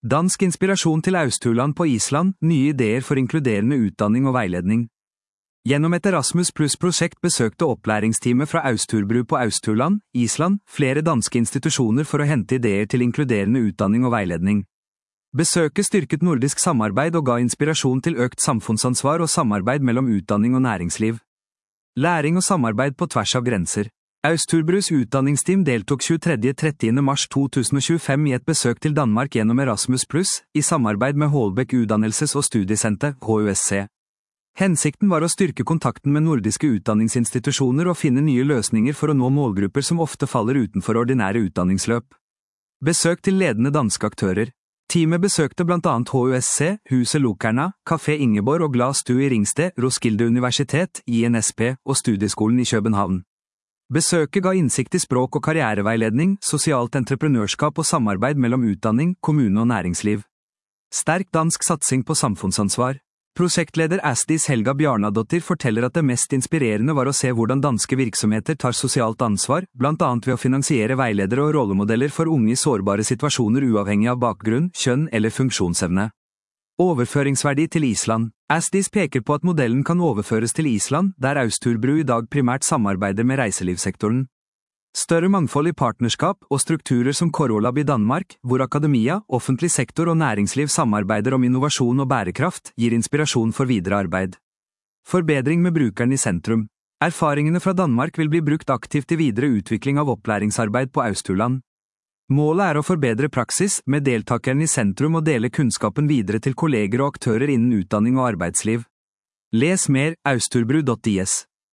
Dansk inspirasjon til Austurland på Island, nye ideer for inkluderende utdanning og veiledning. Gjennom et Erasmus Plus-prosjekt besøkte opplæringsteamet fra Austurbru på Austurland, Island, flere danske institusjoner for å hente ideer til inkluderende utdanning og veiledning. Besøket styrket nordisk samarbeid og ga inspirasjon til økt samfunnsansvar og samarbeid mellom utdanning og næringsliv. Læring og samarbeid på tvers av grenser. Austurbrus utdanningsteam deltok 23.–30. mars 2025 i et besøk til Danmark gjennom Erasmus Plus, i samarbeid med Holbæk Uddannelses- og Studiesenter, HUSC. Hensikten var å styrke kontakten med nordiske utdanningsinstitusjoner og finne nye løsninger for å nå målgrupper som ofte faller utenfor ordinære utdanningsløp. Besøk til ledende danske aktører. Teamet besøkte blant annet HUSC, Huset Lokerna, Café Ingeborg og Glas Stue i Ringsted, Roskilde Universitet, INSP og Studieskolen i København. Besøket ga innsikt i språk- og karriereveiledning, sosialt entreprenørskap og samarbeid mellom utdanning, kommune og næringsliv. Sterk dansk satsing på samfunnsansvar. Prosjektleder Asdis Helga Bjarnadottir forteller at det mest inspirerende var å se hvordan danske virksomheter tar sosialt ansvar, blant annet ved å finansiere veiledere og rollemodeller for unge i sårbare situasjoner uavhengig av bakgrunn, kjønn eller funksjonsevne. Overføringsverdi til Island. Asdis peker på at modellen kan overføres til Island, der Austurbru i dag primært samarbeider med reiselivssektoren. Større mangfold i partnerskap og strukturer som Korolab i Danmark, hvor akademia, offentlig sektor og næringsliv samarbeider om innovasjon og bærekraft, gir inspirasjon for videre arbeid. Forbedring med brukeren i sentrum. Erfaringene fra Danmark vil bli brukt aktivt i videre utvikling av opplæringsarbeid på Austurland. Målet er å forbedre praksis, med deltakeren i sentrum og dele kunnskapen videre til kolleger og aktører innen utdanning og arbeidsliv. Les mer, austurbru.is.